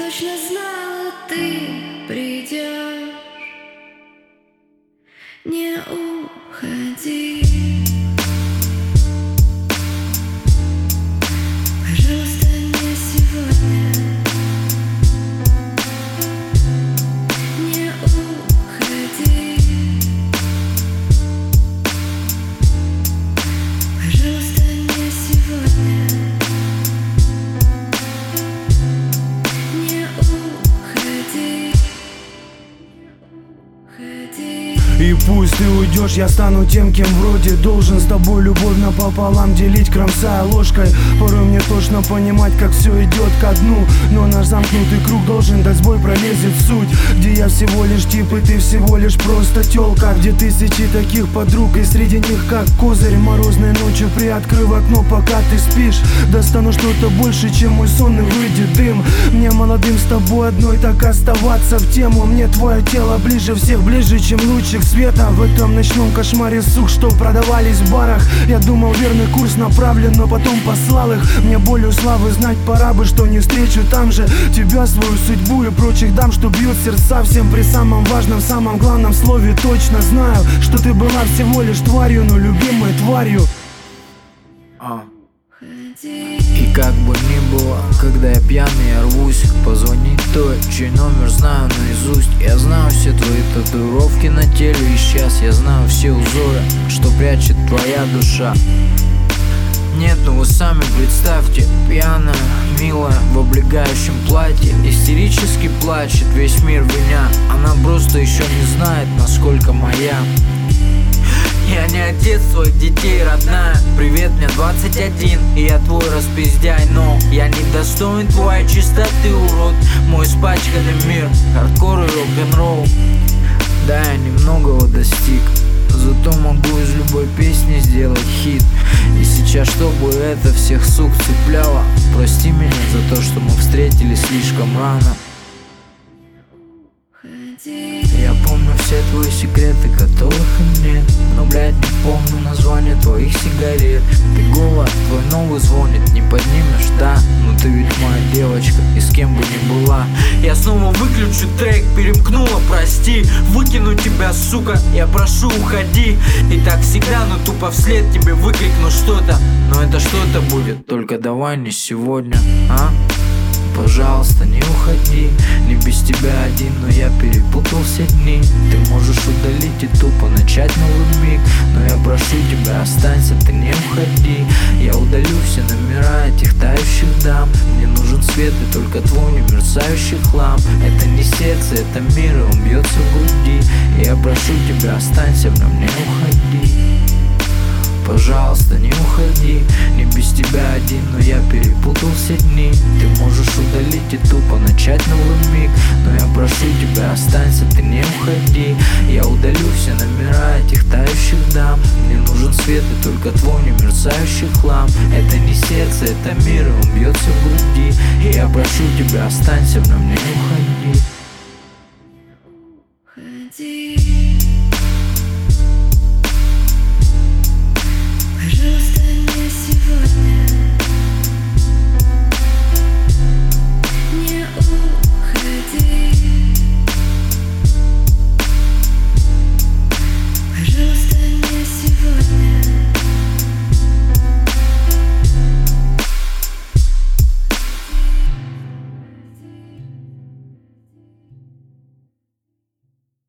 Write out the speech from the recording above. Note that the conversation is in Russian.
точно знала, ты придешь. Не уходи, пожалуйста, не сегодня. Не уходи, пожалуйста, не сегодня. Не уходи, уходи. И пусть ты уйдешь, я стану тем, кем вроде должен. С тобой любовь напополам делить, кромсая ложкой. Порой мне точно понимать, как все идет ко дну. Но наш замкнутый круг должен дать сбой, пролезет в суть. Где я всего лишь тип, и ты всего лишь просто тёлка. Где тысячи таких подруг, и среди них как козырь. Морозной ночью приоткрыв окно, пока ты спишь. Достану что-то больше, чем мой сон, и выйдет дым. Мне молодым с тобой одной так оставаться в тему. Мне твое тело ближе всех, ближе, чем лучик света. В этом ночном кошмаре сук, что продавались в барах. Я думал, верный курс направлен, но потом послал их. Мне болью славы знать пора бы, что не встречу там же тебя, свою судьбу и прочих дам, что бьют сердца всем при самом важном, самом главном слове. Точно знаю, что ты была всего лишь тварью, но любимой тварью. И как бы ни было, когда я пьяный, я рвусь позвонить той, чей номер знаю наизусть. Я знаю все твои татуировки на теле, и сейчас я знаю все узоры, что прячет твоя душа. Нет, ну вы сами представьте, пьяная, милая, в облегающем платье, истерически плачет весь мир меня. Она просто еще не знает, насколько моя. Я не отец твоих детей, родная. Привет, мне 21, и я твой распиздяй. Но я не достоин твоей чистоты, урод. Мой испачканный мир, хардкор и рок-н-ролл. Да, я немногого достиг, зато могу из любой песни сделать хит. И сейчас, чтобы это всех сук цепляло, прости меня за то, что мы встретились слишком рано. Я помню все твои секреты, которых и нет. Но, блядь, не помню название твоих сигарет. Ты голая, твой новый звонит, не поднимешь, да? Ну ты ведь моя девочка, и с кем бы ни была. Я снова выключу трек, перемкнула, прости. Выкину тебя, сука, я прошу, уходи. И так всегда, но тупо вслед тебе выкрикну что-то. Но это что-то будет, только давай не сегодня, а? Пожалуйста, не уходи. Не без тебя один, но я перепутал все дни. Ты можешь удалить и тупо начать новый миг, но я прошу тебя, останься, ты не уходи. Я удалю все номера этих тающих дам. Мне нужен свет и только твой немерцающий хлам. Это не сердце, это мир, и он бьется в груди. Я прошу тебя, останься в нем, не уходи. Пожалуйста, не уходи. Не без тебя один, но я перепутал все дни. Ты можешь удалить и тупо начать новый миг, но я прошу тебя, останься, ты не уходи. Я удалю все номера этих тающих дам. Мне нужен свет и только твой немерцающий хлам. Это не сердце, это мир, и он бьется в груди. И я прошу тебя, останься в нем, не уходи.